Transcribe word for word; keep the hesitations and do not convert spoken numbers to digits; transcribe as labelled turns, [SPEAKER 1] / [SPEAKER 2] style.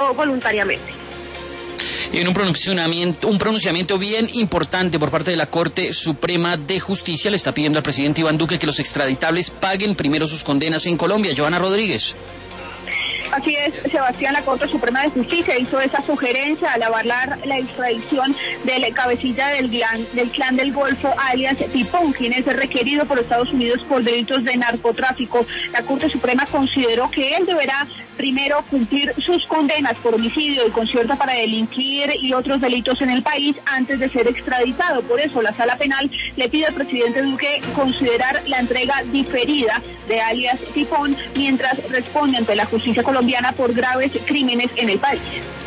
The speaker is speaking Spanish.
[SPEAKER 1] voluntariamente.
[SPEAKER 2] Y en un pronunciamiento, un pronunciamiento bien importante por parte de la Corte Suprema de Justicia, le está pidiendo al presidente Iván Duque que los extraditables paguen primero sus condenas en Colombia. Johanna Rodríguez.
[SPEAKER 1] Así es, Sebastián, la Corte Suprema de Justicia hizo esa sugerencia al avalar la extradición del cabecilla del clan, del clan del Golfo, alias Pipón, quien es requerido por Estados Unidos por delitos de narcotráfico. La Corte Suprema consideró que él deberá primero cumplir sus condenas por homicidio y concierto para delinquir y otros delitos en el país antes de ser extraditado. Por eso la Sala Penal le pide al presidente Duque considerar la entrega diferida de alias Pipón mientras responde ante la justicia colombiana por graves crímenes en el país.